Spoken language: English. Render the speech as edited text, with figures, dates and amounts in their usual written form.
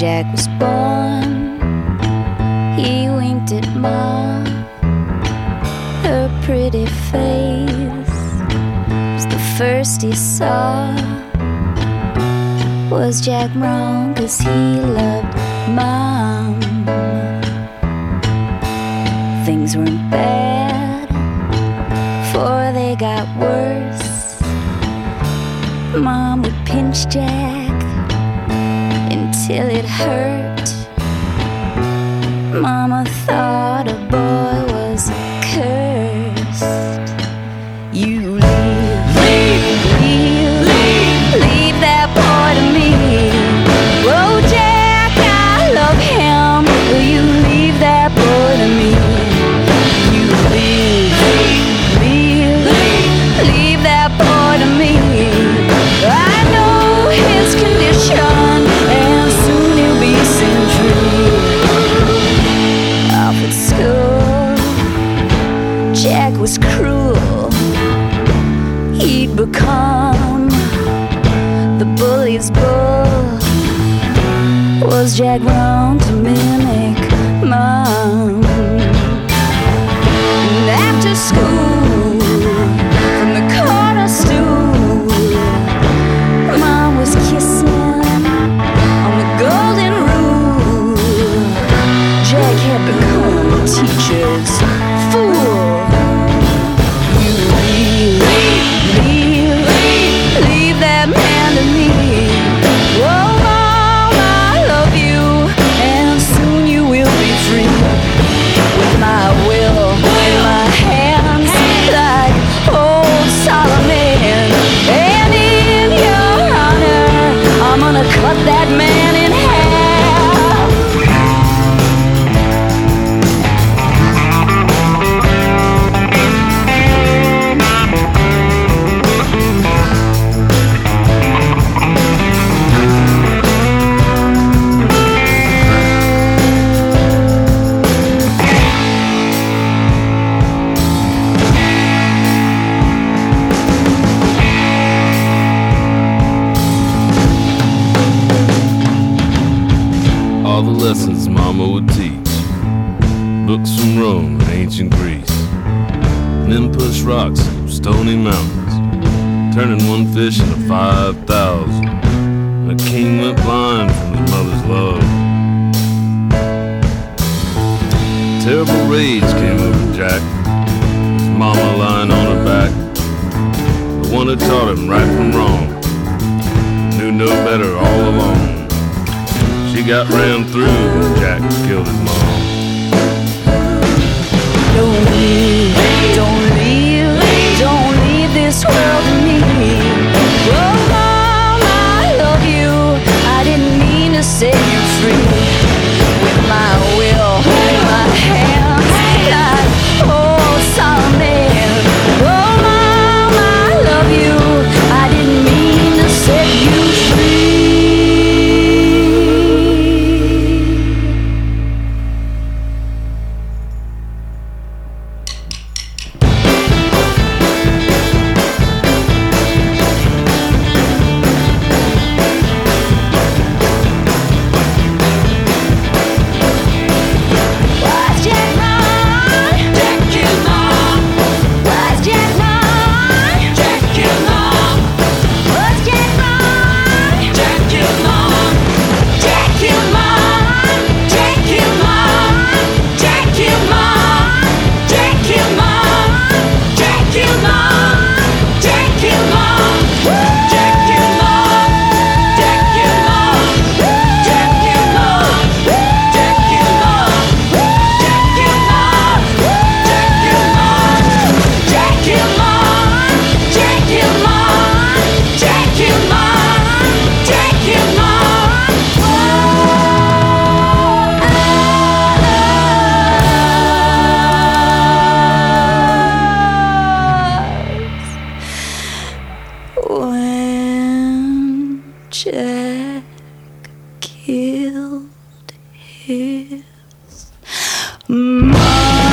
Jack was born, he winked at Mom. Her pretty face was the first he saw. Was Jack wrong 'cause he loved Mom? Things weren't bad, for they got worse. Mom would pinch Jack until it hurt. Mama thought a boy was cursed. You leave that boy to me. Oh Jack, I love him. Will you leave that boy to me? You leave that boy to me. I know his condition, and soon he'll be sent free. Off at school, Jack was cruel. He'd become the bully's bull. Was Jack wrong to mimic Mom? And after school, from the corner stool, Mom was kissing on the golden rule. Jack had become a teacher's fool. You leave that man to me. Oh, Mom, I love you, and soon you will be free. With my will in my hands, like old Solomon. And in your honor, I'm gonna cut that man in half. All the lessons Mama would teach, books from Rome and ancient Greece, men push rocks through stony mountains, turning one fish into 5,000. And a king went blind from his mother's love. Terrible rage came over Jack, his mama lying on her back. The one who taught him right from wrong, knew no better all along. She got ran through when Jack killed his mom. Don't leave this world to me. Oh, Mom, I love you. I didn't mean to set you free. With my will in my hands, like old Solomon. Oh, Mom, I love you. I didn't mean to set you free. Jack killed his mom.